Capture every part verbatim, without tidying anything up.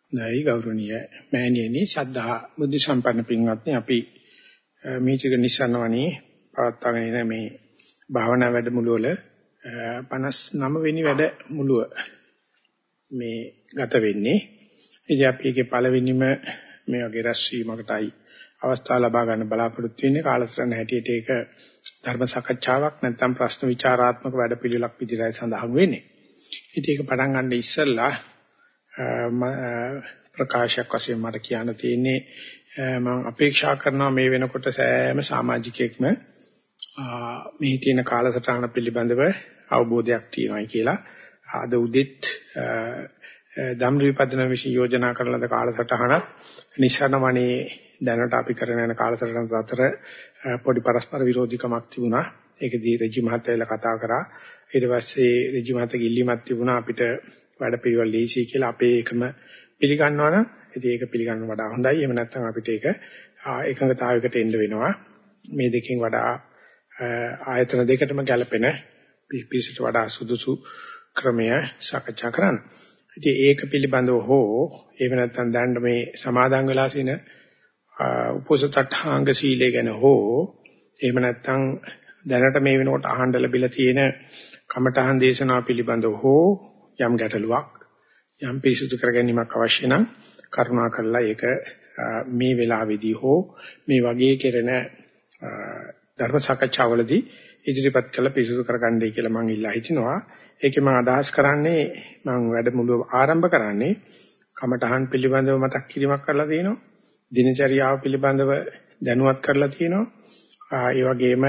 නැයි ගෞරවනීය මෑණියනි ශ්‍රද්ධා බුද්ධ සම්පන්න පින්වත්නි අපි මේ චික නිසනවනේ පවත්වාගෙන ඉන මේ භාවනා වැඩමුළුව වල පනස් නවය වෙනි වැඩමුළුව මේ ගත වෙන්නේ. ඉතින් අපි ඒකේ පළවෙනිම මේ වගේ රැස්වීමකටයි අවස්ථාව ලබා ගන්න බලාපොරොත්තු වෙන්නේ. කාලසටහන හැටියට ඒක ධර්ම සාකච්ඡාවක් නැත්නම් ප්‍රශ්න විචාරාත්මක වැඩපිළිවෙලක් විදිහටයි සඳහන් වෙන්නේ. ඉතින් ඒක පටන් ගන්න ඉස්සෙල්ලා ප්‍රකාශයක් වශයෙන් මට කියන්න තියෙන්නේ මම අපේක්ෂා කරනවා මේ වෙනකොට සෑම සමාජිකයෙක්ම මේ තියෙන කාලසටහන පිළිබඳව අවබෝධයක් තියෙනවායි කියලා. ආද උදෙත් ධම්රිපදන විශ්ය යෝජනා කරන ලද කාලසටහනක් නිශානවනේ දැනට අපි කරන යන කාලසටහන අතර පොඩි පරස්පර විරෝධීකමක් තිබුණා. ඒකදී රජි මහත්තයලා කතා කරා. ඊට පස්සේ රජි මහත්තයගේ ඉල්ලීමක් තිබුණා අපිට වැඩ පිළිවෙල ලීසි කියලා අපේ එකම පිළිගන්නවා නම් ඉතින් ඒක පිළිගන්න වඩා හොඳයි. එහෙම නැත්නම් අපිට ඒක එකඟතාවයකට එන්න වෙනවා. මේ දෙකෙන් වඩා ආයතන දෙකටම ගැලපෙන පිළිසිට වඩා සුදුසු ක්‍රමය සාකච්ඡා කරන්න. ඉතින් ඒක පිළිබඳව හෝ එහෙම නැත්නම් දැන් මේ සමාදන් වෙලා සින උපෝසථාංග සීලය ගැන හෝ එහෙම නැත්නම් දැනට මේ වෙනකොට අහන්න ලැබිලා තියෙන කමඨහන් දේශනා පිළිබඳව හෝ යම් ගැටලුවක් යම් පිරිසුදු කර ගැනීමක් අවශ්‍ය නම් කරුණා කරලා ඒක මේ වෙලාවේදී හෝ මේ වගේ කෙරෙන ධර්ම සාකච්ඡාවලදී ඉදිරිපත් කළ පිරිසුදු කරගන්නයි කියලා මම ඉල්ලා හිටිනවා. ඒකේ මම අදහස් කරන්නේ මම වැඩමුළුව ආරම්භ කරන්නේ කමඨහන් පිළිබඳව මතක් කිරීමක් කරලා තියෙනවා. දිනචරියාව පිළිබඳව දැනුවත් කරලා තියෙනවා. ඒ වගේම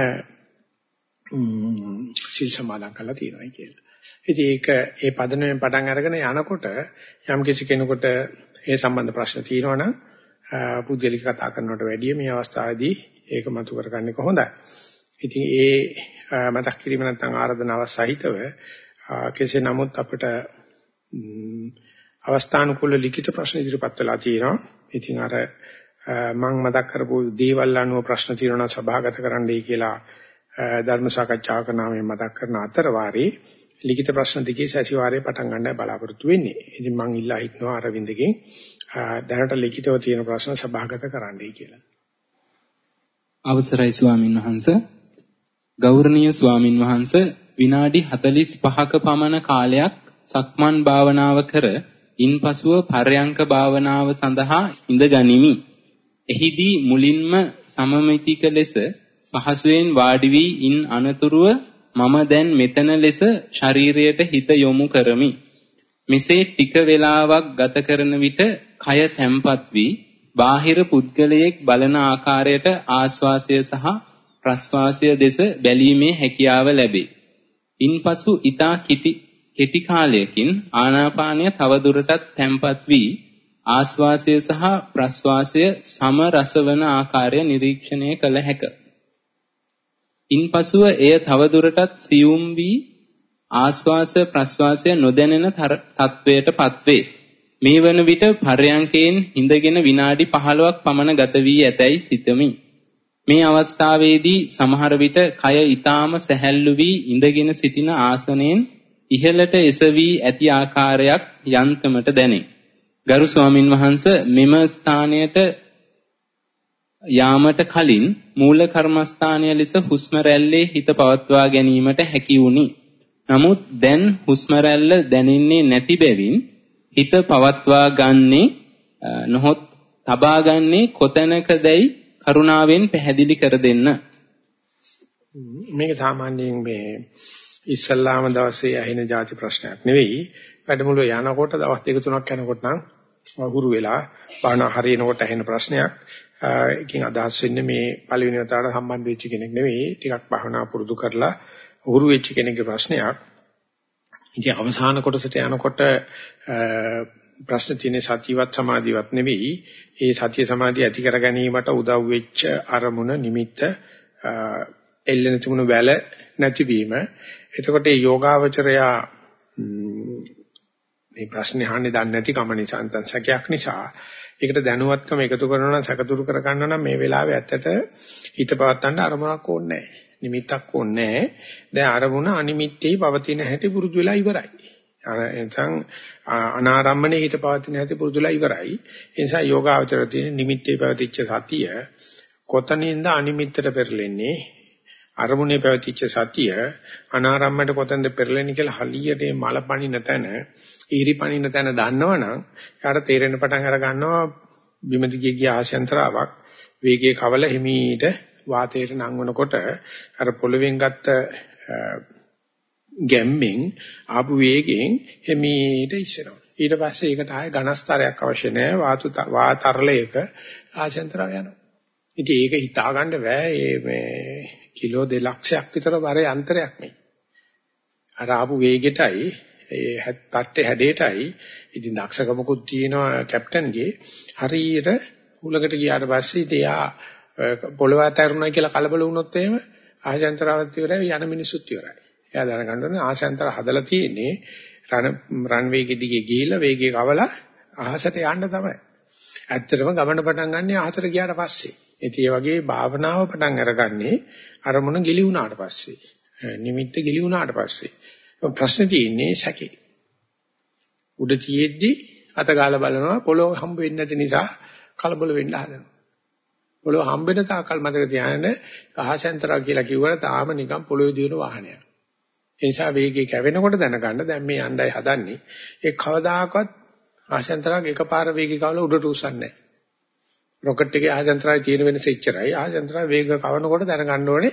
සිල් සමාදන් කරලා තියෙනවා කියලා. ඉතින් ඒක ඒ පදනමෙන් පටන් අරගෙන යනකොට යම් කිසි කෙනෙකුට ඒ සම්බන්ධ ප්‍රශ්න තියෙනවා නම් පුද්ගලික කතා කරනවට වැඩිය මේ අවස්ථාවේදී ඒක මතු කරගන්නේ කොහොඳයි. ඉතින් ඒ මතක් කිරීම නැත්නම් ආරාධනාව සහිතව කෙසේ නමුත් අපිට අවස්ථානුකූල ලිඛිත ප්‍රශ්න ඉදිරිපත් වෙලා තියෙනවා. ඉතින් අර මම මතක් කරපු දේවල් අනුව ප්‍රශ්න තියෙනවා නම් සභාගත කරන්නයි කියලා ධර්ම සාකච්ඡාවක නාමයෙන් මතක් කරන අතර වාරේ ලිඛිත ප්‍රශ්න දෙකේ සැසිවාරයේ පටන් ගන්නයි බලාපොරොත්තු වෙන්නේ. ඉතින් මම ඉල්ලා හිටනවා අරවින්දගෙන් දැනට ලිඛිතව තියෙන ප්‍රශ්න සභාගත කරන්නයි කියලා. අවසරයි ස්වාමින් වහන්සේ. ගෞරවනීය ස්වාමින් වහන්සේ විනාඩි හතළිස් පහක පමණ කාලයක් සක්මන් භාවනාව කර ඉන්පසුව පර්යංක භාවනාව සඳහා ඉඳ ගනිමි. එහිදී මුලින්ම සමමිතික ලෙස පහසුවෙන් වාඩි වී ඉන් අනතුරුව මම දැන් මෙතන ලෙස ශරීරයට හිත යොමු කරමි. මෙසේ ටික වේලාවක් ගත කරන විට කය තැම්පත් වී බාහිර පුද්ගලයෙක් බලන ආකාරයට ආශ්වාසය සහ ප්‍රශ්වාසය දෙස බැලීමේ හැකියාව ලැබේ. ඉන්පසු ඊතා කිටි කෙටි කාලයකින් ආනාපානය තවදුරටත් තැම්පත් වී ආශ්වාසය සහ ප්‍රශ්වාසය සම රසවන ආකාරය නිරීක්ෂණය කළ හැකිය. ඉන්පසුව එය තවදුරටත් සියුම් වී ආශ්වාස ප්‍රශ්වාසය නොදැනෙන තත්වයට පත්වේ. මේ වන විට පර්යංකයෙන් හිඳගෙන විනාඩි පහළොවක් පමණ ගත වී ඇතැයි සිතමි. මේ අවස්ථාවේදී සමහර විට කය ඊටාම සැහැල්ලු වී ඉඳගෙන සිටින ආසනයෙන් ඉහළට එසවි ඇති ආකාරයක් යන්තමට දැනේ. ගරු ස්වාමින් වහන්සේ මෙම ස්ථානයට යාමට කලින් මූල කර්මස්ථානය ලෙස හුස්ම රැල්ලේ හිත පවත්වා ගැනීමට හැකි වුණි. නමුත් දැන් හුස්ම රැල්ල දැනෙන්නේ නැති බැවින් හිත පවත්වා ගන්නේ නොහොත් තබා ගන්නේ කොතැනකදයි කරුණාවෙන් පැහැදිලි කර දෙන්න. මේක සාමාන්‍යයෙන් මේ ඉස්ලාම දවසේ ඇහෙන ಜಾති ප්‍රශ්නයක් නෙවෙයි. වැඩමුළුව යනකොට දවස් දෙක තුනක් යනකොට නම් වහුරු වෙලා බාන හරියනකොට ඇහෙන ප්‍රශ්නයක්. ඒකෙන් අදහස් වෙන්නේ මේ පළවෙනි වතාවට සම්බන්ධ වෙච්ච කෙනෙක් නෙවෙයි. ටිකක් භවනා පුරුදු කරලා උහුරු වෙච්ච කෙනෙක්ගේ ප්‍රශ්නයක්. ඉතින් අවසාන කොටසට යනකොට ප්‍රශ්න තියෙන්නේ සතියවත් සමාධියවත් නෙවෙයි. ඒ සතිය සමාධිය ඇති කර ගැනීමට උදව් වෙච්ච අරමුණ නිමිත්ත එල්ලෙන තිබුණු වැල නැතිවීම. එතකොට මේ යෝගාවචරයා මේ ප්‍රශ්නේ අහන්නේ දන්නේ නැති කම නිසා නැත්නම් සැකයක් නිසා ඒකට දැනුවත්කම එකතු කරනවා නම් සැකතුරු කර ගන්න නම් මේ වෙලාවේ ඇත්තට හිත පවත්තන්න අරමුණක් ඕනේ නැහැ. නිමිත්තක් ඕනේ නැහැ. දැන් අරමුණ අනිමිත්තේ පවතින හැටි පුරුදු වෙලා ඉවරයි. එතන අනාරම්මනේ හිත පවතින හැටි පුරුදුලා ඉවරයි. ඒ නිසා යෝගාවචර තියෙන නිමිත්තේ පැවතිච්ච සතිය කොතනින්ද අනිමිත්තට පෙරලෙන්නේ? අරමුණේ පැවතිච්ච සතිය අනාරම්මයට කොතනද පෙරලෙන්නේ කියලා හලියට මේ මල පණින තැන, ඊරි පණින තැන දන්නවනම් යාට තේරෙන පටන් අර ගන්නවා බිමදිගේ ගිය ආශයන්තරාවක් වේගයේ කවල හිමීට වාතයට නංවනකොට අර පොළවෙන් ගත්ත ගැම්මෙන් ආපු වේගයෙන් හිමීට ඉස්සෙනවා. ඊට පස්සේ ඒකට ආයේ ඝනස්තරයක් අවශ්‍ය නැහැ. වාතු වාතරලයක ආශයන්තරාව යනවා. ඉතින් ඒක හිතා ගන්න බෑ මේ කිලෝ දෙලක්ෂයක් විතර බර යන්ත්‍රයක් මේ. අර ආපු වේගෙටයි ඒ තට්ටේ හැඩයටයි ඉතින් දක්ෂකමකුත් තියෙනවා කැප්ටන්ගේ. හරියට උලකට ගියාට පස්සේ ඉතින් යා පොළව අතරුණා කියලා කලබල වුණොත් එහෙම ආශයන්තරාවත් ඉවරයි යන මිනිස්සුත් ඉවරයි. එයා දැනගන්න ඕනේ ආශයන්තර හදලා තියෙන්නේ රන් රන් වේගෙ දිගේ ගිහිල්ලා වේගයේ කවලා අහසට යන්න තමයි. ඇත්තටම ගමන පටන් ගන්න අහසට ගියාට පස්සේ. ඉතින් ඒ වගේ භාවනාව පටන් අරගන්නේ අරමුණ ගිලි වුණාට පස්සේ. නිමිත්ත ගිලි වුණාට පස්සේ. ප්‍රශ්නේ තියෙන්නේ සැකේ. උඩ තියෙද්දි අත ගාලා බලනවා පොළොව හම්බ වෙන්නේ නැති නිසා කලබල වෙන්න හදනවා. පොළොව හම්බ වෙන තාකල් මතක තියාගන්න අහසෙන්තරා කියලා කිව්වට තාම නිකන් පොළොවේ දින වාහනයක්. ඒ නිසා වේගය කැවෙනකොට දැනගන්න දැන් මේ යණ්ඩයි හදන්නේ ඒ කවදාකවත් ආශයන්තරාගේ එකපාර වේගය කවලා උඩට උස්සන්නේ නැහැ. රොකට් එකේ ආශයන්තරායි තියෙන වෙනස එච්චරයි. ආශයන්තරා වේග කවනකොට දැනගන්න ඕනේ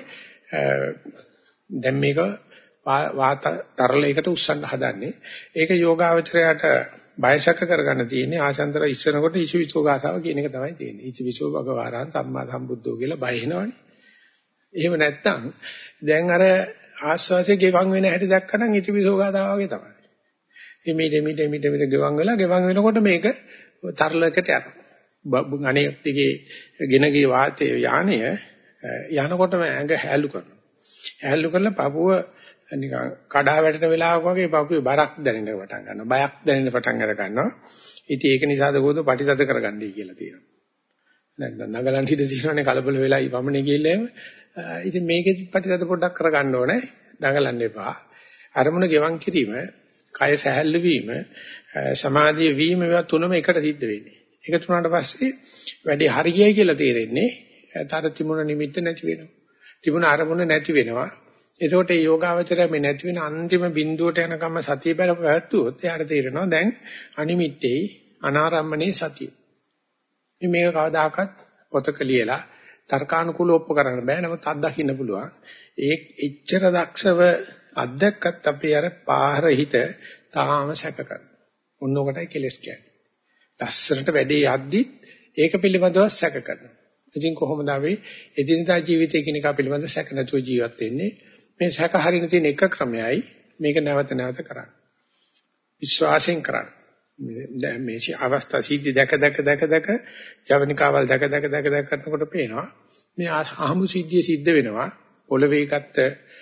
දැන් මේක වාත තරලයකට උස්සන්න හදන්නේ. ඒක යෝගාවචරයට බයසක කරගන්න තියෙන්නේ ආශයන්තර ඉස්සනකොට ඉසිවිසෝ ගාතාව කියන එක තමයි තියෙන්නේ. ඉසිවිසෝ භගවාරං සම්මා සම්බුද්ධෝ කියලා බය වෙනවනේ. එහෙම නැත්තම් දැන් අර ආස්වාසිය ගෙවන් වෙන හැටි දැක්කනම් ඉසිවිසෝ ගාතාව වගේ තමයි. එමෙ මෙ මෙ මෙ මෙ ගෙවන් වෙලා ගෙවන් වෙනකොට මේක තරලයකට යනවා. අනේ දිගේ ගෙන ගිය වාතයේ යානය යනකොටම ඇඟ හැලු කරනවා. හැලු කරලා පපුව නිකන් කඩා වැටෙන වෙලාවක වගේ පපුවේ බරක් දැනෙන්න පටන් ගන්නවා. බයක් දැනෙන්න පටන් අර ගන්නවා. ඉතින් ඒක නිසාද කොහොමද පටිසද කරගන්නයි කියලා තියෙනවා. නැත්නම් නගලන් හිට සිනවනේ කලබල වෙලා ඉවමනේ ගිහිල්ලා එහෙම. ඉතින් මේකෙදි පටිසද පොඩ්ඩක් කරගන්න ඕනේ. නගලන්න එපා. අරමුණ ගෙවන් කිරීම, කය සැහැල්ලු වීම, සමාධිය වීම මේවා තුනම එකට සිද්ධ වෙන්නේ. ඒක තුනට පස්සේ වැඩි හරියයි කියලා තේරෙන්නේ තර තිමුණ නිමිත්ත නැති වෙනවා. තිමුණ අරමුණ නැති වෙනවා. එතකොට මේ යෝගාවචරය මේ නැති වෙන අන්තිම බිඳුවට යනකම් සතිය බැලපැවැත්තුවොත් එයාට තේරෙනවා දැන් අනිමිත්තේ අනාරම්මනේ සතිය. මේක කවදාකවත් පොතක ලියලා තර්කානුකූලව ඔප්පු කරන්න බෑ. නමුත් අත්දකින්න පුළුවන්. ඒ එච්චර දක්ෂව අත්දැක්කත් අපි අර පාහර හිත තාම සැක කරනවා. ඔන්න ඔකටයි කෙලස් කියන්නේ. ලස්සනට වැඩේ යද්දි ඒක පිළිබඳව සැක කරනවා. ඉතින් කොහොමද අපි එදිනදා ජීවිතය කියන එක පිළිබඳව සැක නැතුව ජීවත් වෙන්නේ? මේ සැක හරින තියෙන එක ක්‍රමයයි මේක නැවත නැවත කරන්න. විශ්වාසයෙන් කරන්න. දැන් මේ අවස්ථා සිද්ධි දැක දැක දැක දැක ජවනිකාවල් දැක දැක දැක දැක කරනකොට පේනවා මේ අහමු සිද්ධිය සිද්ධ වෙනවා. පොළවේ ගත්ත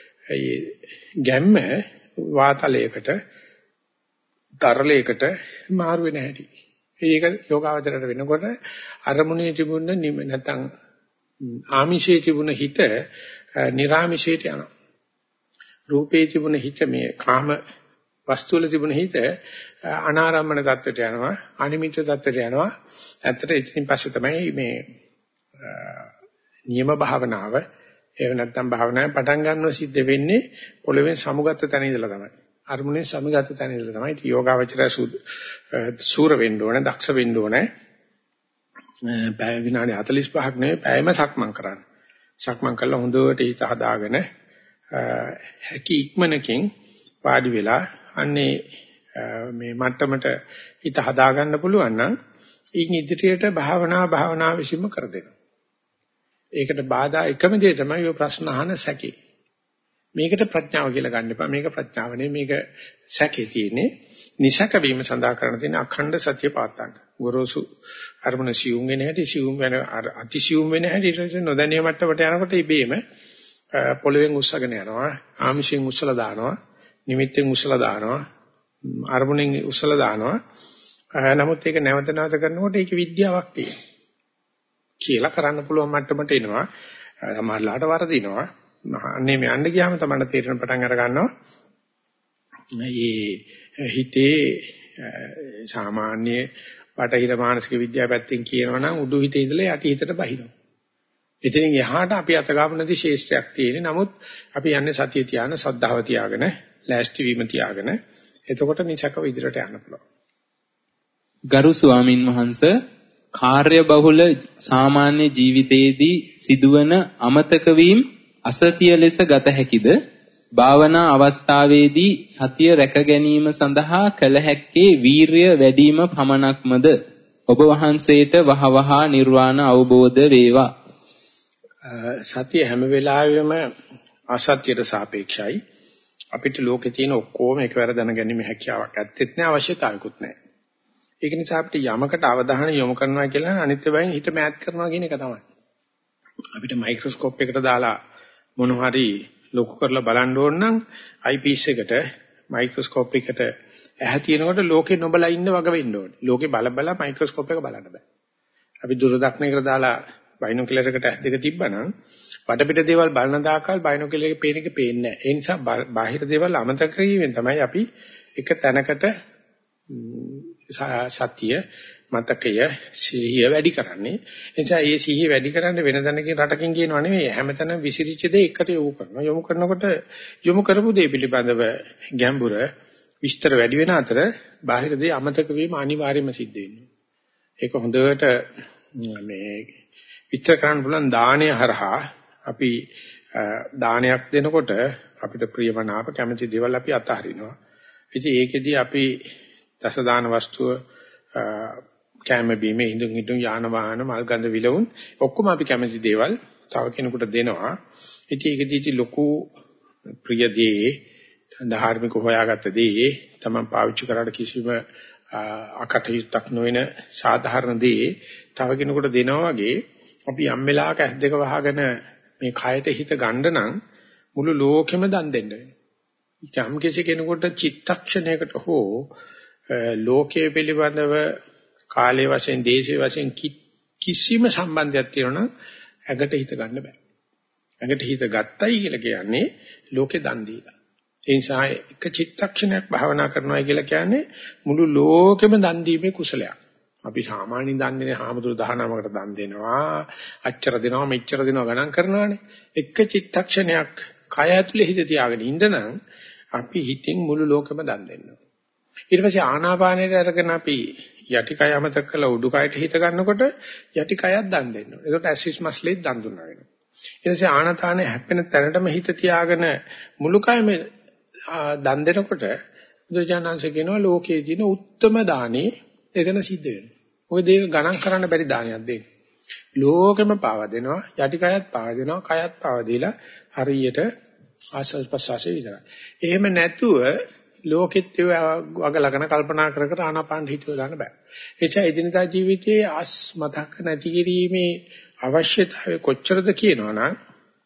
ගැම්ම වාතලයකට තරලයකට මාරු වෙන හැටි. ඒක යෝගාවචරයට වෙනකොට අරමුණේ තිබුණ නැත්නම් ආමිෂයේ තිබුණ හිත නිර්ආමිෂයට යනවා. රූපේ තිබුණ හිත මේ කාම වස්තුවල තිබුණ හිත අනාරම්මන தත්වයට යනවා, අනිමිත්‍ය தත්වයට යනවා. ඇත්තට ඉතින් පස්සේ තමයි මේ නියම භාවනාව එහෙම නැත්නම් භාවනාවේ පටන් ගන්නව සිද්ධ වෙන්නේ පොළවෙන් සමුගත තැන ඉඳලා තමයි. අරමුණේ සමුගත තැන ඉඳලා තමයි. ඉතින් යෝගාවචරය සූර වෙන්න ඕනේ, දක්ෂ වෙන්න ඕනේ. පැය විනාඩි හතළිස් පහක් නෙවෙයි පැයම සක්මන් කරන්න. සක්මන් කළා හොඳට හිත හදාගෙන හැකි ඉක්මනකින් වාඩි වෙලා අන්නේ මේ මට්ටමට හිත හදාගන්න පුළුවන් නම් ඊන් ඉදිරියට භාවනා භාවනා විසීම කර දෙනවා. ඒකට බාධා එකම දේ තමයි ඔය ප්‍රශ්න අහන සැකේ. මේකට ප්‍රඥාව කියලා ගන්න එපා. මේක ප්‍රඥාව නෙවෙයි, මේක සැකේ තියෙන්නේ. නිසක වීම සඳහා කරන තියෙන අඛණ්ඩ සත්‍ය පාත්තන්න. ගොරෝසු අරමුණ සියුම් වෙන හැටි, සියුම් වෙන අතිසියුම් වෙන හැටි ඊට පස්සේ නොදැනිය මට්ටමට යනකොට ඉබේම පොළවෙන් උස්සගෙන යනවා, ආමිෂයෙන් උස්සලා දානවා, නිමිත්තෙන් උස්සලා දානවා, අරමුණෙන් උස්සලා දානවා. නමුත් ඒක නැවත නැවත කරනකොට ඒකේ විද්‍යාවක් තියෙනවා. කියලා කරන්න පුළුවන් මට්ටමට එනවා. සමහරලාට වරදිනවා. අනේ මේ යන්න ගියාම තමයි තේරෙන පටන් අර ගන්නවා. මේ හිතේ සාමාන්‍ය බටහිර මානසික විද්‍යාව පැත්තෙන් කියනවා නම් උඩු හිතේ ඉඳලා යටි හිතට බහිනවා. එතනින් එහාට අපි අතගාපු නැති ශේෂ්ත්‍රයක් තියෙන්නේ. නමුත් අපි යන්නේ සතිය තියාන, සද්ධාව තියාගෙන, ලෑස්ති වීම තියාගෙන. එතකොට නිසකව ඉදිරියට යන්න පුළුවන්. ගරු ස්වාමින් වහන්සේ කාර්ය බහුල සාමාන්‍ය ජීවිතයේදී සිදුවන අමතක වීම අසතිය ලෙස ගත හැකිද? භාවනා අවස්ථාවේදී සතිය රැක ගැනීම සඳහා කළ හැක්කේ වීරිය වැඩිම පමණක්මද? ඔබ වහන්සේට වහවහා නිර්වාණ අවබෝධ වේවා. සතිය හැම වෙලාවෙම අසත්‍යයට සාපේක්ෂයි. අපිට ලෝකේ තියෙන ඔක්කොම එකවර දැනගැනීම හැකියාවක් ඇත්තෙත් නෑ, අවශ්‍යතාවයකුත් නෑ. ඒක නිසා අපිට යමකට අවධානය යොමු කරනවා කියලා අනිත් වෙලාවෙන් හිත මෑත් කරනවා කියන එක තමයි. අපිට මයික්‍රොස්කෝප් එකට දාලා මොන හරි ලොකු කරලා බලන්න ඕන නම් අයිපීස් එකට මයික්‍රොස්කෝප් එකට ඇහැ තියෙනකොට ලෝකේ නොබලා ඉන්න වග වෙන්න ඕනේ. ලෝකේ බල බල මයික්‍රොස්කෝප් එක බලන්න බෑ. අපි දුරදක්ෂණයකට දාලා බයිනොකියුලර් එකට ඇස් දෙක තිබ්බනම් වටපිට දේවල් බලන දාකල් බයිනොකියුලර් එකේ පේන එක පේන්නේ නැහැ. ඒ නිසා බාහිර දේවල් අමතක කිරීමෙන් තමයි අපි එක තැනකට සතිය මතකය සිහිය වැඩි කරන්නේ. ඒ නිසා මේ සිහිය වැඩි කරන්න වෙන දැනකින් රටකින් කියනවා නෙවෙයි, හැමතැනම විසිරිච්ච දේ එකට යොමු කරනවා. යොමු කරනකොට යොමු කරපු දේ පිළිබඳව ගැඹුර විස්තර වැඩි වෙන අතර බාහිර දේ අමතක වීම අනිවාර්යයෙන්ම සිද්ධ වෙනවා. ඒක හොඳට මේ විස්තර කරන්න පුළුවන් දාණය හරහා අපි දානයක් දෙනකොට අපිට ප්‍රියමනාප කැමති දේවල් අපි අතහරිනවා. ඉතින් ඒකෙදී අපි දස දාන වස්තුව කැම බීමේ ඉඳුන් හිටුන් යාන වාහන මල් ගඳ විලවුන් ඔක්කොම අපි කැමති දේවල් තව කෙනෙකුට දෙනවා. ඉතින් ඒකදී ලොකු ප්‍රිය දේ, ධාර්මික හොයාගත්ත දේ, තමන් පාවිච්චි කරාට කිසිම අකටයුත්තක් නොවන සාධාරණ දේ තව කෙනෙකුට දෙනවා වගේ අපි යම් වෙලාවක ඇස් දෙක වහගෙන මේ කයට හිත ගන්න නම් මුළු ලෝකෙම දන් දෙන්න වෙනවා. යම් කිසි කෙනෙකුට චිත්තක්ෂණයකට හෝ ලෝකයේ පිළිබඳව කාලයේ වශයෙන්, දේශයේ වශයෙන් කිසිම සම්බන්ධයක් තියෙනවා නම් ඇඟට හිත ගන්න බෑ. ඇඟට හිත ගත්තයි කියලා කියන්නේ ලෝකේ දන් දීලා. ඒ නිසා එක චිත්තක්ෂණයක් භාවනා කරනවා කියලා කියන්නේ මුළු ලෝකෙම දන් දීමේ කුසලයක්. අපි සාමාන්‍යයෙන් දන් දෙන්නේ හාමුදුරු දහනමකට දන් දෙනවා, අච්චර දෙනවා, මෙච්චර දෙනවා ගණන් කරනවානේ. එක චිත්තක්ෂණයක් කය ඇතුලේ හිත තියාගෙන ඉඳනනම් අපි හිතින් මුළු ලෝකෙම දන් දෙනවා. ඊට පස්සේ ආනාපානයට අරගෙන අපි යටි කය අමතක කරලා උඩු කයට හිත ගන්නකොට යටි කයත් දන් දෙනවා. ඒකට ඇසිස් මස්ලෙත් දන් දුන්නා වෙනවා. ඊට පස්සේ ආනාපානේ හැපෙන තැනටම හිත තියාගෙන මුළු කයම දන් දෙනකොට බුදුජානන්සේ කියනවා ලෝකයේ දින උත්තම දානේ එතන සිද්ධ වෙනවා. ඔය දේක ගණන් කරන්න බැරි දානයක් දෙන්නේ. ලෝකෙම පාවා දෙනවා, යටි කයත් පාවා දෙනවා, කයත් පාවා දීලා හරියට ආස්වාද ප්‍රසවාසය විතරයි. එහෙම නැතුව ලෝකෙත් වගලගෙන කල්පනා කර කර ආනාපාන හිතව දාන්න බෑ. ඒ නිසා එදිනදා ජීවිතයේ ආස් මතක නැති කිරීමේ අවශ්‍යතාවය කොච්චරද කියනවනම්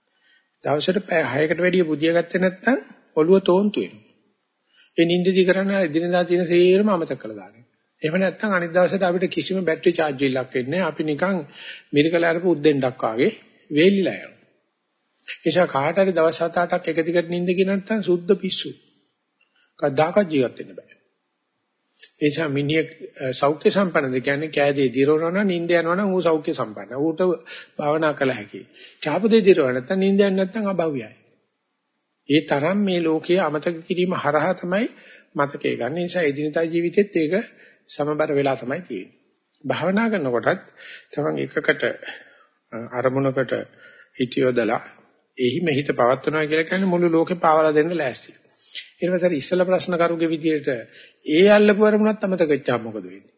දවසට පැය හයකට වැඩිය බුදියා ගත්තේ නැත්නම් ඔළුව තෝන්තු වෙනවා. ඒ නිින්දදී කරන්නේ එදිනදා තියෙන සේරම අමතක කරලා දානවා. එහෙම නැත්නම් අනිත් දවසට අපිට කිසිම බැටරි charge ඉල්ලක් වෙන්නේ නැහැ. අපි නිකන් මිරිකලා අරපු උද්දෙන්ඩක් වාගේ වේලිලා යනවා. ඒ නිසා කාට හරි දවස් හත අටක් එක දිගට නිින්ද ගිය නැත්නම් සුද්ධ පිස්සු. කවදාකවත් ජීවත් වෙන්න බෑ. ඒ නිසා මිනිහ සෞඛ්‍ය සම්පන්නද කියන්නේ කෑදේ දිරවනවා නම් නිින්ද යනවා නම් ඌ සෞඛ්‍ය සම්පන්නයි. ඌට භාවනා කළ හැකියි. කාපදේ දිරවන නැත්නම් නිින්ද යන්නේ නැත්නම් අභව්‍යයි. ඒ තරම් මේ ලෝකයේ අමතක කිරීම හරහා තමයි මතකේ ගන්න. ඒ නිසා එදිනදා ජීවිතෙත් ඒක සමබර වෙලා තමයි තියෙන්නේ. භාවනා කරනකොටත් තමන් එකකට අරමුණකට හිත යොදලා එහිම හිත පවත්වනවා කියලා කියන්නේ මුළු ලෝකේ පාවලා දෙන්න ලෑස්ති. ඊට පස්සේ ඉස්සෙල්ලා ප්‍රශ්න කරුගේ විදියට ඒ අල්ලපු අරමුණත් අමතක වෙච්චාම මොකද වෙන්නේ?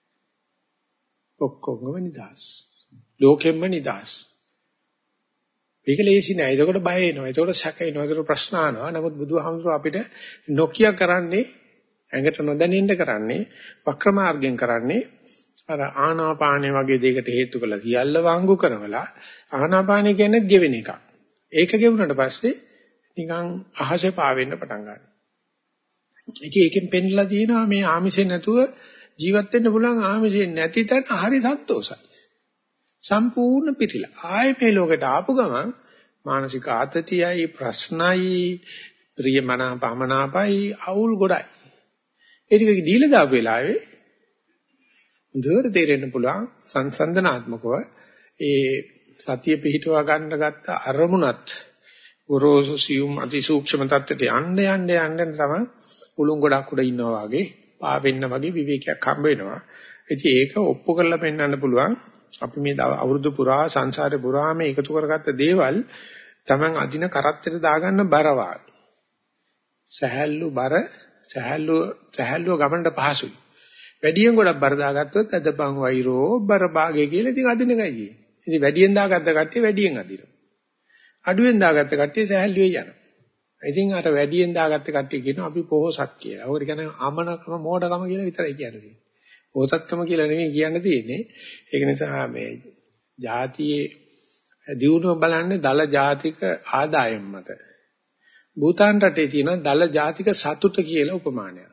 ඔක්කොම නිදාස්. ලෝකෙම්ම නිදාස්. මේක ලේසි නෑ. ඒකට බය එනවා. ඒකට සැක එනවා. ඒකට ප්‍රශ්න අහනවා. නමුත් බුදුහාමුදුරුවෝ අපිට නොකිය කරන්නේ ඇඟට නොදැනෙන්න කරන්නේ වක්‍ර මාර්ගයෙන් කරන්නේ අර ආනාපානේ වගේ දෙයකට හේතු කළා සියල්ල වංගු කරවලා ආනාපානේ කියන්නේ ගෙවෙන එකක්. ඒක ගෙවුනට පස්සේ නිකන් අහසේ පාවෙන්න පටන් ගන්නවා. ඉතින් ඒකෙන් පෙන්නලා තියෙනවා මේ ආමිෂේ නැතුව ජීවත් වෙන්න පුළුවන් ආමිෂේ නැති තැන හරි සන්තෝෂයි. සම්පූර්ණ පිටිලා. ආයේ මේ ලෝකෙට ආපු ගමන් මානසික ආතතියයි ප්‍රශ්නයි ප්‍රිය මනාපමනාපයි අවුල් ගොඩයි. ඒ ටික දීලා දාපු වෙලාවේ දුර දෙරෙන්න පුළුවන් සංසන්දනාත්මකව ඒ සතිය පිහිටවා ගන්න ගත්ත අරමුණත් ගොරෝසු සියුම් අතිසූක්ෂම තත්ත්වයට යන්න යන්න යන්න තමයි උලුන් ගොඩක් උඩ ඉන්නවා වගේ පාවෙන්න වගේ විවේකයක් හම්බ වෙනවා. ඉතින් ඒක ඔප්පු කරලා පෙන්වන්න පුළුවන්. අපි මේ අවුරුදු පුරා සංසාරේ පුරාම එකතු කරගත්ත දේවල් Taman අදින කරත්තට දාගන්න බර වාගේ. සහැල්ලු බර සහැල්ලු සහැල්ලුව ගමනට පහසුයි. වැඩියෙන් ගොඩක් බර දාගත්තොත් අදපන් වෛරෝ බර භාගය කියලා ඉතින් අදින එකයි කියන්නේ. ඉතින් වැඩියෙන් දාගත්ත කට්ටිය වැඩියෙන් අදිනවා. අඩුවෙන් දාගත්ත කට්ටිය සහැල්ලුවේ යනවා. ඉතින් අර වැඩියෙන් දාගත්ත කට්ටිය කියනවා අපි පොහොසත් කියලා. ඔකට කියන්නේ අමනකම මෝඩකම කියලා විතරයි කියන්නේ. පොහොසත්කම කියලා නෙමෙයි කියන්න තියෙන්නේ. ඒක නිසා මේ ජාතියේ දියුණුව බලන්නේ දල ජාතික ආදායම් මත. භූතාන් රටේ තියෙන දල ජාතික සතුට කියලා උපමානයක්.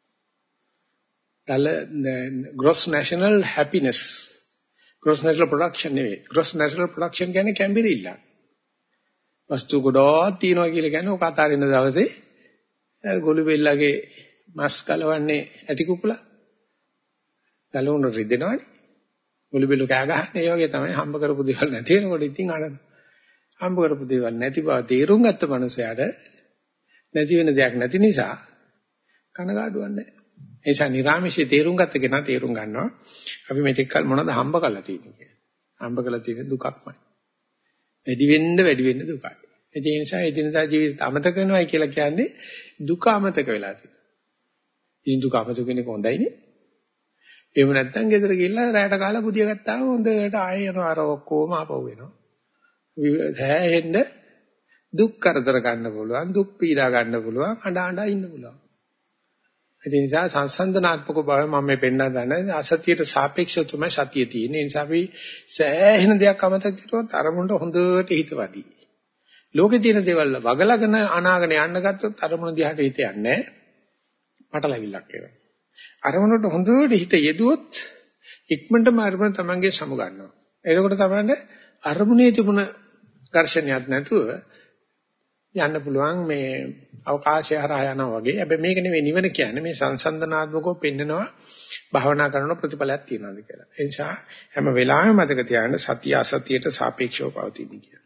දල gross national happiness. gross national production නෙවෙයි. gross national production කියන්නේ කැම්බිරිල්ල. වස්තු ගොඩක් තියෙනවා කියලා කියන්නේ ඔක අතාරින්න දවසේ ගොළු බෙල්ලගේ මස් කලවන්නේ ඇටි කුකුලා. ගලවුන රිදෙනවනේ. ගොළු බෙල්ල කෑ ගහන්නේ. ඒ වගේ තමයි හම්බ කරපු දේවල් නැති වෙනකොට ඉතින් අනන. හම්බ කරපු දේවල් නැති බව තේරුම් ගත්ත මනුස්සයාට නැති වෙන දෙයක් නැති නිසා කනගාටුවක් නැහැ. ඒ නිසා නිර්ාමිෂේ තේරුම් ගත්ත කෙනා තේරුම් ගන්නවා අපි මෙතෙක් කල මොනවද හම්බ කරලා තියෙන්නේ කියලා. හම්බ කරලා තියෙන දුකක්මයි. වැඩි වෙන්න වැඩි වෙන්න දුකයි. ඒ නිසා එදිනදා ජීවිත අමතක කරනවායි කියලා කියන්නේ දුක අමතක වෙලා තියෙනවා. ඉතින් දුක අමතක වෙන්නේ කොහොඳයිනේ? එහෙම නැත්නම් ගෙදර ගිහලා රැයට කාලා පුදිය ගත්තාම හොඳට ආයෙ යනවා අර ඔක්කොම ආපහු වෙනවා. හැහෙන්න දුක් කරදර ගන්න පුළුවන්, දුක් පීඩා ගන්න පුළුවන්, අඬ අඬ ඉන්න පුළුවන්. ඒ නිසා සංසන්දනාත්මක බව මම මේ පෙන්නන දන්නේ අසතියට සාපේක්ෂව තමයි සතිය තියෙන්නේ. ඒ නිසා අපි සෑහෙන දෙයක් අමතක කරුවොත් අරමුණට හොඳට හිතවදී. ලෝකේ තියෙන දේවල් වගලාගෙන අනාගෙන යන්න ගත්තොත් අරමුණ දිහාට හිත යන්නේ නැහැ. පටලැවිල්ලක් එනවා. අරමුණට හොඳට හිත යෙදුවොත් ඉක්මනටම අරමුණ තමන්ගේ සමු ගන්නවා. එතකොට තමයි අරමුණේ තිබුණ ඝර්ෂණයක් නැතුව යන්න පුළුවන් මේ අවකාශය හරහා යනවා වගේ. හැබැයි මේක නෙවෙයි නිවන කියන්නේ මේ සංසන්දනාත්මකව පෙන්නනවා භාවනා කරන ප්‍රතිඵලයක් තියනවාද කියලා. ඒ නිසා හැම වෙලාවෙම මතක තියාගන්න සතිය අසතියට සාපේක්ෂව පවතින කියලා.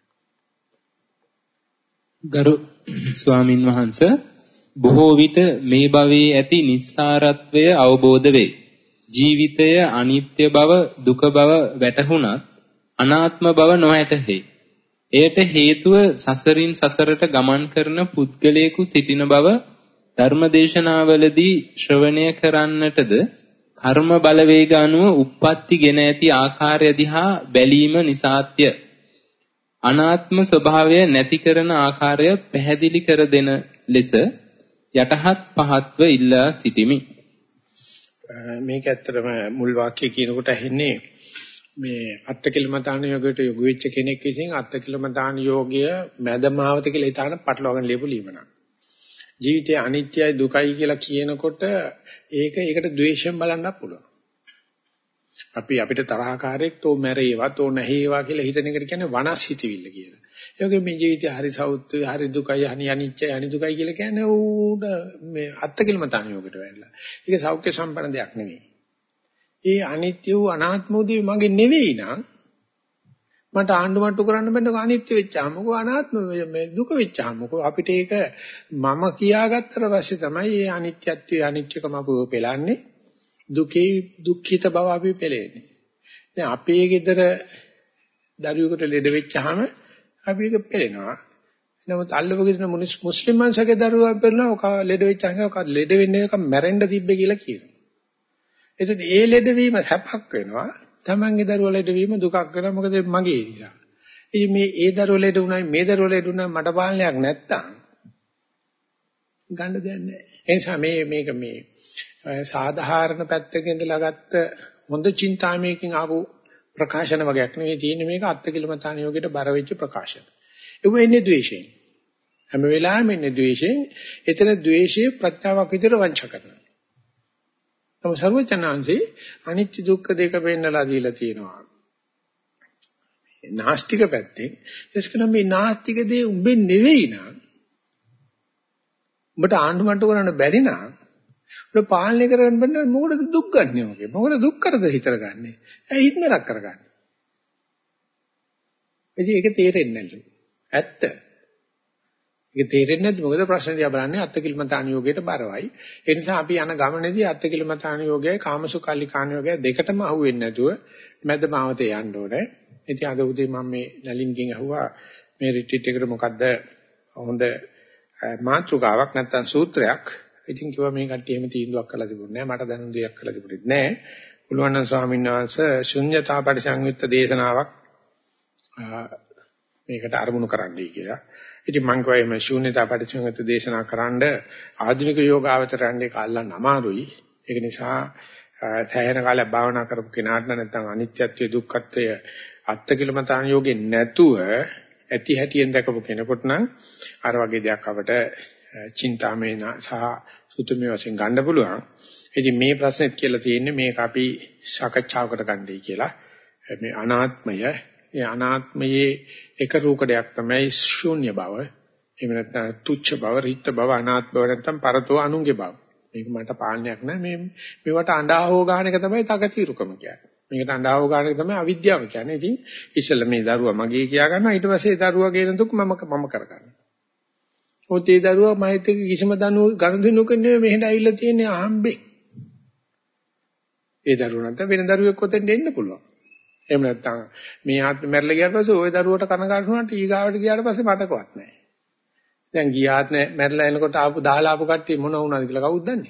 ගරු ස්වාමින් වහන්සේ බොහෝ විට මේ භවයේ ඇති නිස්සාරත්වය අවබෝධ වේ. ජීවිතය අනිත්‍ය බව දුක බව වැටහුණත් අනාත්ම බව නොඇතෙහි. එයට හේතුව සසරින් සසරට ගමන් කරන පුද්ගලයෙකු සිටින බව ධර්මදේශනාවලදී ශ්‍රවණය කරන්නටද කර්ම බලවේග අනුව උප්පත්ති ගෙන ඇති ආකාරය දිහා බැලීම නිසාත්ය. අනාත්ම ස්වභාවය නැති කරන ආකාරය පැහැදිලි කර දෙන ලෙස යටහත් පහත්ව ඉල්ලා සිටිමි. මේක ඇත්තටම මුල් වාක්‍යය කියනකොට ඇහෙන්නේ මේ අත්තිකිලමතාන යෝගයට යොගු වෙච්ච කෙනෙක් විසින් අත්තිකිලමතාන යෝගය මැදමාවත කියලා හිතාන පටලවාගෙන ලියපු ලියමනක්. ජීවිතය අනිත්‍යයි දුකයි කියලා කියනකොට ඒක ඒකට ද්වේෂයෙන් බලන්නත් පුළුවන්. අපි අපිට තරහකාරයෙක් තෝ මැරේවා තෝ නැහේවා කියලා හිතන එකට කියන්නේ වනස් හිතවිල්ල කියලා. ඒ වගේ මේ ජීවිතය හරි සෞත්වය හරි දුකයි හරි අනිත්‍යයි අනි දුකයි කියලා කියන්නේ ඌට මේ අත්තිකිලමතාන යෝගයට වැටලා. ඒක සෞඛ්‍ය සම්පන්න දෙයක් නෙවෙයි. ඒ අනිත්‍ය වූ අනාත්ම වූ දේ මගේ නෙවෙයි නං මට ආණ්ඩුමට්ටු කරන්න බෑ. අනිත්‍ය වෙච්චාම මොකෝ අනාත්ම මේ දුක වෙච්චාම මොකෝ අපිට ඒක මම කියාගත්තට පස්සේ තමයි මේ අනිත්‍යත්වයේ අනිත්‍යකම අපව පෙළන්නේ දුකේ දුක්ඛිත බව අපි පෙළෙන්නේ. දැන් අපේ ගෙදර දරුවෙකුට ලෙඩ වෙච්චාම අපි ඒක පෙළෙනවා. නමුත් අල්ලපු ගෙදර මුස්ලිම් මනුස්සයෙක් දරුවා පෙළනවා ඔක ලෙඩ වෙච්චාම ඔක ලෙඩ වෙන්නේ එක මැරෙන්න තිබ්බේ කියලා කියනවා. එතකොට ඒ ලෙඩවීම සැපක් වෙනවා. තමන්ගේ දරුවා ලෙඩ වීම දුකක් වෙනවා. මොකද මගේ නිසා. ඉතින් මේ ඒ දරුවා ලෙඩ වුණායි මේ දරුවා ලෙඩ වුණා මට පාලනයක් නැත්තම් ගන්න දෙයක් නැහැ. ඒ නිසා මේ මේක මේ සාධාරණ පැත්තකින් ඉඳලා ගත්ත හොඳ චින්තාමයකින් ආපු ප්‍රකාශන වගේක් නෙවෙයි තියෙන්නේ මේක අත්තිකිලමතාන යෝගයට බර වෙච්ච ප්‍රකාශන. ඒ වෙන්නේ ද්වේෂයෙන්. හැම වෙලාවෙම ඉන්නේ ද්වේෂයෙන්. එතන ද්වේෂයේ ප්‍රත්‍යාවක් විදිහට වංචා කරනවා. තම සර්වචනාංශේ අනිත්‍ය දුක්ඛ දෙක පෙන්නලා දීලා තියෙනවා. නාස්තික පැත්තෙන් එස්කනම් මේ නාස්තික දේ උඹේ නෙවෙයි නං උඹට ආණ්ඩු මට්ටු කරන්න බැරි නම් උඹ පාලනය කරගන්න බෑ මොකටද දුක් ගන්නෙ ඔගේ? මොකටද දුක් කරද හිතර ගන්නෙ? ඇයි හිත නරක කරගන්නේ? ඉතින් ඒක තේරෙන්නේ නැල්ලු. ඇත්ත. ඒක තේරෙන්නේ නැද්ද? මොකද ප්‍රශ්නේ දිහා බලන්නේ අත්කිලමතාන යෝගයට බරවයි. ඒ නිසා අපි යන ගමනේදී අත්කිලමතාන යෝගයයි කාමසුඛල්ලිකාන යෝගයයි දෙකටම අහුවෙන්නේ නැතුව මැද මාවතේ යන්න ඕනේ. ඉතින් අද උදේ මම මේ නලින්ගෙන් අහුවා මේ රිට්‍රීට් එකට මොකද්ද හොඳ මාතෘකාවක් නැත්නම් සූත්‍රයක්. ඉතින් කිව්වා මේ කට්ටිය එහෙම තීන්දුවක් කරලා තිබුණේ නැහැ. මට දැනුම් දෙයක් කරලා තිබුණෙත් නැහැ. පුළුවන් නම් ස්වාමීන් වහන්සේ ශුන්‍යතා පරිසංයුක්ත දේශනාවක් මේකට අරමුණු කරන්නයි කියලා. ඉතින් මම කිව්වා මේ ශුන්‍යතා පරිසංයුක්ත දේශනා කරන්න ආධුනික යෝගාවචරයන්ගේ කාලන්න අමාරුයි. ඒක නිසා තැහෙන කාලයක් භාවනා කරපු කෙනාට නැත්නම් අනිත්‍යත්වයේ දුක්ඛත්වය අත්කිලමතාන යෝගේ නැතුව ඇති හැටියෙන් දැකපු කෙනෙකුට නම් අර වගේ දෙයක් අපට චින්තාමය සහ සුතුමේ වශයෙන් ගන්න පුළුවන්. ඉතින් මේ ප්‍රශ්නෙත් කියලා තියෙන්නේ මේක අපි සාකච්ඡාවකට ගන්නයි කියලා. මේ අනාත්මය, ඒ අනාත්මයේ එක රූකඩයක් තමයි ශූන්‍ය බව. එහෙම නැත්නම් තුච්ඡ බව, රිත්ත බව, අනාත්ම බව නැත්නම් පරතෝ අනුන්ගේ බව. මේක මට පාලනයක් නෑ. මේ මේවට අඬා හො ගන්න එක තමයි තකතිරුකම කියන්නේ. මේකට අඬා හො ගන්න එක තමයි අවිද්‍යාව කියන්නේ. ඉතින් ඉස්සෙල්ලා මේ දරුවා මගේ කියා ගන්නවා. ඊට පස්සේ දරුවා කියන දුක් මම මම කරගන්නවා. ඔතේ දරුවා මයිත් එක්ක කිසිම දනු ගනුදෙනුක නෙවෙයි මෙහෙට ඇවිල්ලා තියෙන්නේ අහම්බේ. ඒ දරුවා නැත්නම් වෙන දරුවෙක් ඔතෙන් එන්න පුළුවන්. එහෙම නැත්නම් මේ ආත්මෙ මැරලා ගියාට පස්සේ ওই දරුවට කනගාටු වුණාට ඊගාවට ගියාට පස්සේ මතකවත් නැහැ. දැන් ගියාත් නෑ මැරලා එනකොට ආපු දහලා ආපු කට්ටිය මොන වුණාද කියලා කවුද දන්නේ?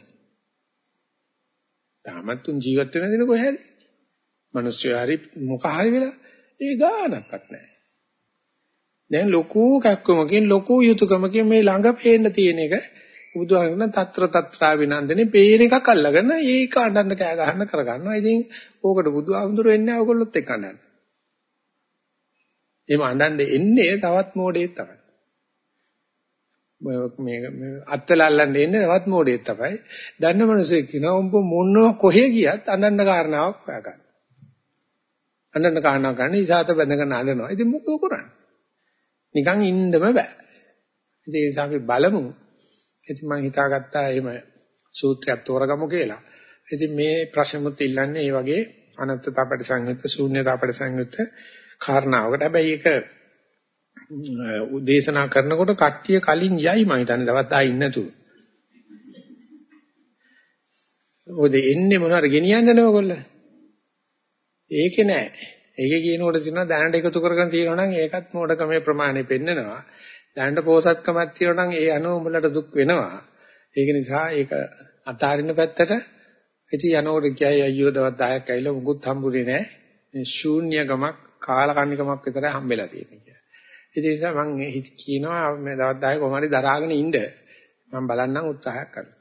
තාමත් තුන් ජීවත් වෙන දින කොහේද? මිනිස්සු හරි මොක හරි වෙලා ඒ ගානක්වත් නැහැ. දැන් ලොකු කැක්කමකින් ලොකු යුතුයකමකින් මේ ළඟ පේන්න තියෙන එක බුදුහාමන తත්‍ර తත්‍රා විනන්දනේ පේන එකක් අල්ලගෙන ඒක අඬන්න කෑ ගහන්න කරගන්නවා. ඉතින් ඕකට බුදුහාමුදුරු වෙන්නේ නැහැ ඔයගොල්ලොත් එක්ක අඬන්න. එහෙම අඬන්න එන්නේ තවත් මොඩේ තමයි. මේ මේ අත්ලල්ලන්න එන්නේ තවත් මොඩේ තමයි. දන්න මිනිස්සු කියනවා උඹ මොන කොහෙ ගියත් අඬන්න කාරණාවක් හොයාගන්න. අඬන්න කාරණාවක් ගන්න ඉසాత බැඳගෙන අඬනවා. ඉතින් මොකද කරන්නේ? නිකන් ඉන්නම බෑ. ඉතින් ඒ නිසා අපි බලමු. ඉතින් මම හිතාගත්තා එහෙම සූත්‍රයක් තෝරගමු කියලා. ඉතින් මේ ප්‍රශ්නෙමුත් ඉල්ලන්නේ මේ වගේ අනත්තතා පරිසංයුක්ත ශූන්‍යතා පරිසංයුක්ත කාරණාවකට. හැබැයි ඒක උදේශනා කරනකොට කට්ටිය කලින් යයි මම හිතන්නේ දවස් දහය ඉන්න නැතුව. ඔද එන්නේ මොනවාර ගෙනියන්නේ නේ ඔයගොල්ලෝ. ඒකේ නෑ. ඒකේ කියනකොට තියෙනවා දැනට එකතු කරගෙන තියෙනවා නම් ඒකත් මොඩකමේ ප්‍රමාණය පෙන්නනවා. දැනට පෝසත්කමක් තියෙනවා නම් ඒ අනුව උඹලට දුක් වෙනවා. ඒක නිසා ඒක අතාරින්න පැත්තට ඉතින් යනකොට කියයි අයියෝ දවස් දහයක් ඇවිල්ලා මුකුත් හම්බුනේ නෑ. මේ ශූන්‍ය ගමක් කාලකන්නිකමක් විතරයි හම්බෙලා තියෙන්නේ කියලා. ඒ නිසා මම කියනවා මේ දවස් දහය කොහොම හරි දරාගෙන ඉන්න මම බලන්නම් උත්සාහයක් කරනවා.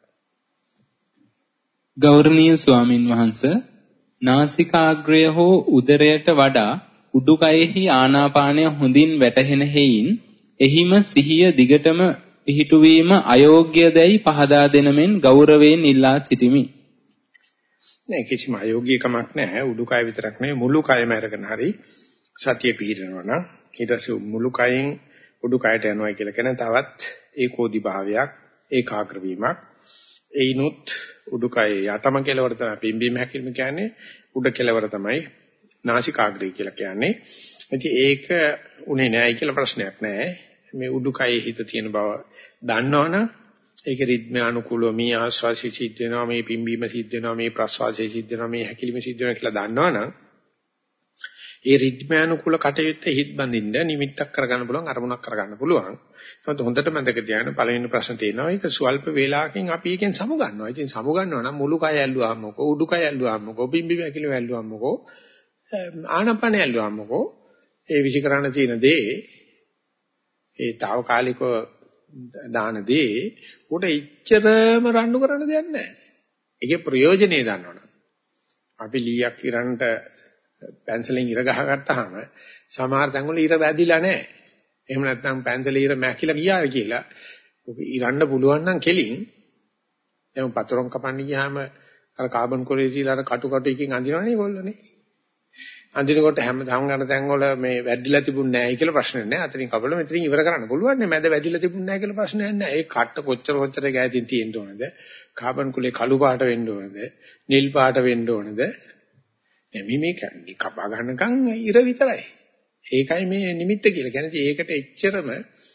ගෞරවනීය ස්වාමින් වහන්සේ නාසිකාග්‍රය හෝ උදරයට වඩා උඩුකයෙහි ආනාපානය හොඳින් වැටහෙන හේයින් එහිම සිහිය දිගටම පිහිටුවීම අයෝග්‍යදයි පහදා දෙනමෙන් ගෞරවයෙන් ඉල්ලා සිටිමි. නෑ කිසිම අයෝග්‍යකමක් නෑ. උඩුකය විතරක් නෙවෙයි මුළු කයම අරගෙන හරි සතිය පිහිටනවා නම් ඊට පස්සේ මුළු කයෙන් උඩුකයට යනවා කියලා කියන තවත් ඒකෝදි භාවයක් ඒකාග්‍ර වීමක්. ඒිනුත් උඩුකයේ යටම කෙලවර තමයි පිම්බීම හැකිලිම කියන්නේ උඩ කෙලවර තමයි නාසිකාග්‍රය කියලා කියන්නේ. ඉතින් ඒක උනේ නෑයි කියලා ප්‍රශ්නයක් නෑ. මේ උඩුකයේ හිත තියෙන බව දන්නවනම් ඒක රිද්ම අනුකූලව මේ ආස්වාසි සිද්ධ වෙනවා මේ පිම්බීම සිද්ධ වෙනවා මේ ප්‍රස්වාසය සිද්ධ වෙනවා මේ හැකිලිම සිද්ධ වෙනවා කියලා දන්නවනම් ඒ රිද්ම අනුකූල කටයුත්ත හිත බඳින්න නිමිත්තක් කරගන්න පුළුවන් අරමුණක් කරගන්න පුළුවන්. ඒත් හොඳට මතක තියාගන්න පළවෙනි ප්‍රශ්න තියෙනවා ඒක ස්වල්ප වේලාවකින් අපි එකෙන් සමු ගන්නවා. ඉතින් සමු ගන්නවා නම් මුළු කය ඇල්ලුවාම මොකෝ උඩුකය ඇල්ලුවාම මොකෝ පිම්බීම හැකිලිම ඇල්ලුවාම මොකෝ ආනපන ඇල්ලුවාම මොකෝ ඒ විසිකරණ තියෙන දේ ඒ తాවකාලිකව දාන දේ උට ඉච්චරම රණ්ඩු කරන්න දෙයක් නැහැ. ඒකේ ප්‍රයෝජනේ දන්නවනේ. අපි ලීයක් ඉරන්ට පැන්සලෙන් ඉර ගහගත්තාම සමහර තැන්වල ඉර වැදිලා නැහැ. එහෙම නැත්නම් පැන්සලේ ඉර මැකිලා ගියා කියලා ඔක ඉරන්න පුළුවන් නම් කෙලින් දැන් පතරොන් කපන්න ගියාම අර කාබන් කොලේ සීලා අර කටු කටු එකකින් අඳිනවනේ ඒගොල්ලෝනේ. අන්තිමකොට හැම දහම් ගන්න තැන් වල මේ වැඩිලා තිබුණ නැහැ කියලා ප්‍රශ්නයක් නැහැ. අතනින් කපල මෙතනින් ඉවර කරන්න පුළුවන් නේ. මැද වැඩිලා තිබුණ නැහැ කියලා ප්‍රශ්නයක් නැහැ. ඒ කට්ට කොච්චර කොච්චර ගෑතින් තියෙන්න ඕනද? කාබන් කුලේ කළු පාට වෙන්න ඕනද? නිල් පාට වෙන්න ඕනද? මේ මේක කපා ගන්නකම් ඉර විතරයි. ඒකයි මේ නිමිත්ත කියලා කියන්නේ. ඒකට එච්චරම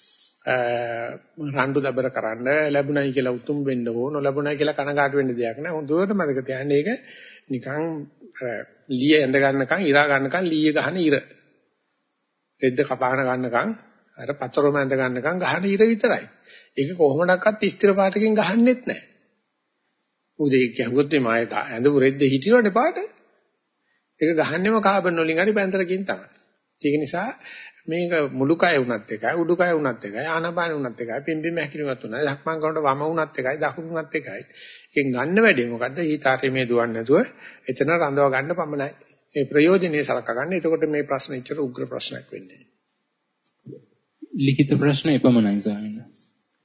රණ්ඩු දබර කරන්න ලැබුණයි කියලා උතුම් වෙන්න ඕන ලැබුණයි කියලා කනගාටු වෙන්න දෙයක් නෑ. හොඳට මතක තියාගන්න ඒක නිකන් ලීය ඇඳ ගන්නකම් ඉරා ගන්නකම් ලීය ගහන ඉර. රෙද්ද කපාන ගන්නකම් අර පතරොම ඇඳ ගන්නකම් ගහන ඉර විතරයි. ඒක කොහොමඩක්වත් ස්ථිර පාටකින් ගහන්නෙත් නෑ. උදේ කියහුවොත් මේ මාය ඇඳපු රෙද්ද හිටිනවනේ පාට. ඒක ගහන්නෙම කාබන් වලින් හරි පැන්තරකින් තමයි. ඒක නිසා මේක මුළු කය වුණත් එකයි උඩු කය වුණත් එකයි ආනාපාන වුණත් එකයි පිම්බිම හැකිලිමත් උනයි ලක්මන් කරනකොට වම වුණත් එකයි දකුණු වුණත් එකයි. ඒකෙන් ගන්න වැඩේ මොකද්ද? හිතාරේ මේ දුවන්නේ නැතුව එතන රඳව ගන්න පමණයි. මේ ප්‍රයෝජනේ සලකා ගන්න. එතකොට මේ ප්‍රශ්න ඉච්චර උග්‍ර ප්‍රශ්නයක් වෙන්නේ නැහැ. ලිඛිත ප්‍රශ්න එපමණයි ස්වාමීන් වහන්සේ.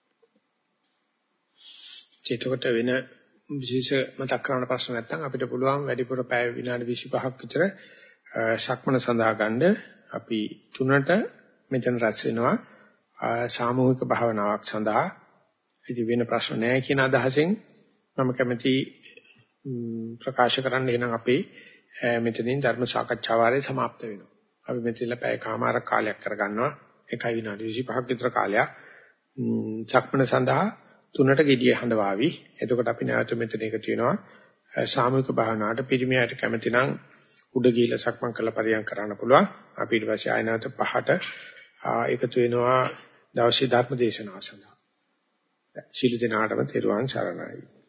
ඒකට වෙන විශේෂ මතක් කරන ප්‍රශ්න නැත්නම් අපිට පුළුවන් වැඩිපුර පැය විනාඩි විසිපහක් විතර සක්මන සඳහා ගන්න. අපි තුනට මෙතන රැස් වෙනවා සාමූහික භාවනාවක් සඳහා. ඉතින් වෙන ප්‍රශ්න නැහැ කියන අදහසෙන් මම කැමති ප්‍රකාශ කරන්න එනම් අපි මෙතනින් ධර්ම සාකච්ඡා වාරය સમાપ્ત වෙනවා. අපි මෙතන පැය කමාරක් කාලයක් කරගන්නවා. එකයි විනාඩි විසිපහක් විතර කාලයක් සක්මන සඳහා තුනට gediya හඬවාවි. එතකොට අපි නැවත මෙතන එකතු වෙනවා සාමූහික භාවනාවට. පිරිමියාට කැමති නම් උඩ ගිහලා සක්මන් කරලා පරියන් කරන්න පුළුවන්. අපි ඊට පස්සේ ආය නැවත පහට එකතු වෙනවා දවසේ ධර්ම දේශනාව සඳහා. ශීල දිනාටම තෙරුවන් සරණයි.